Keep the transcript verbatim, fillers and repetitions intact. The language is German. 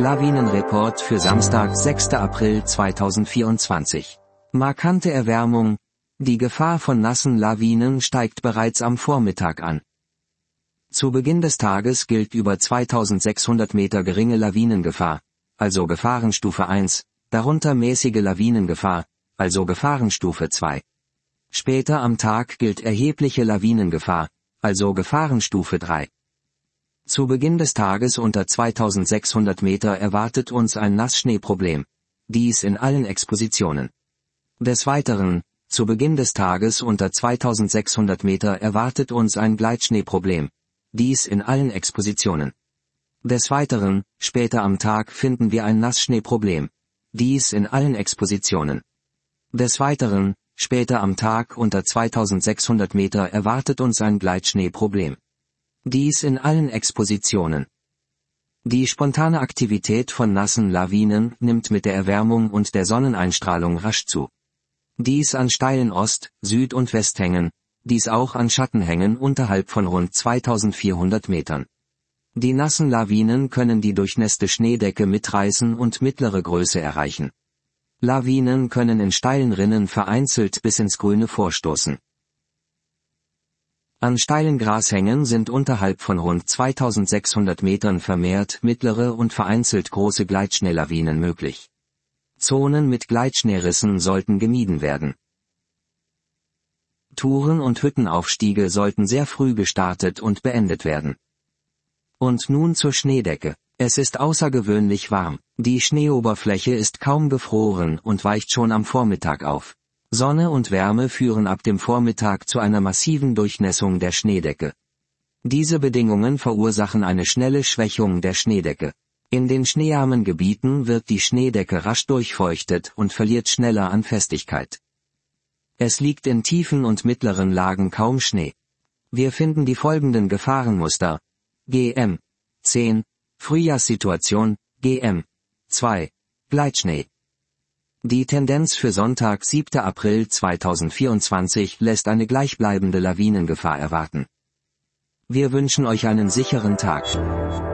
Lawinenreport für Samstag, sechster April zweitausendvierundzwanzig. Markante Erwärmung. Die Gefahr von nassen Lawinen steigt bereits am Vormittag an. Zu Beginn des Tages gilt über zweitausendsechshundert Meter geringe Lawinengefahr, also Gefahrenstufe eins, darunter mäßige Lawinengefahr, also Gefahrenstufe zwei. Später am Tag gilt erhebliche Lawinengefahr, also Gefahrenstufe drei. Zu Beginn des Tages unter zweitausendsechshundert Meter erwartet uns ein Nassschneeproblem. Dies in allen Expositionen. Des Weiteren, zu Beginn des Tages unter zweitausendsechshundert Meter erwartet uns ein Gleitschneeproblem. Dies in allen Expositionen. Des Weiteren, später am Tag finden wir ein Nassschneeproblem. Dies in allen Expositionen. Des Weiteren, später am Tag unter zweitausendsechshundert Meter erwartet uns ein Gleitschneeproblem. Dies in allen Expositionen. Die spontane Aktivität von nassen Lawinen nimmt mit der Erwärmung und der Sonneneinstrahlung rasch zu. Dies an steilen Ost-, Süd- und Westhängen, dies auch an Schattenhängen unterhalb von rund zweitausendvierhundert Metern. Die nassen Lawinen können die durchnässte Schneedecke mitreißen und mittlere Größe erreichen. Lawinen können in steilen Rinnen vereinzelt bis ins Grüne vorstoßen. An steilen Grashängen sind unterhalb von rund zweitausendsechshundert Metern vermehrt mittlere und vereinzelt große Gleitschneelawinen möglich. Zonen mit Gleitschneerissen sollten gemieden werden. Touren und Hüttenaufstiege sollten sehr früh gestartet und beendet werden. Und nun zur Schneedecke. Es ist außergewöhnlich warm. Die Schneeoberfläche ist kaum gefroren und weicht schon am Vormittag auf. Sonne und Wärme führen ab dem Vormittag zu einer massiven Durchnässung der Schneedecke. Diese Bedingungen verursachen eine schnelle Schwächung der Schneedecke. In den schneearmen Gebieten wird die Schneedecke rasch durchfeuchtet und verliert schneller an Festigkeit. Es liegt in tiefen und mittleren Lagen kaum Schnee. Wir finden die folgenden Gefahrenmuster. G M zehn, Frühjahrssituation, G M zwei, Gleitschnee. Die Tendenz für Sonntag, siebter April zweitausendvierundzwanzig lässt eine gleichbleibende Lawinengefahr erwarten. Wir wünschen euch einen sicheren Tag.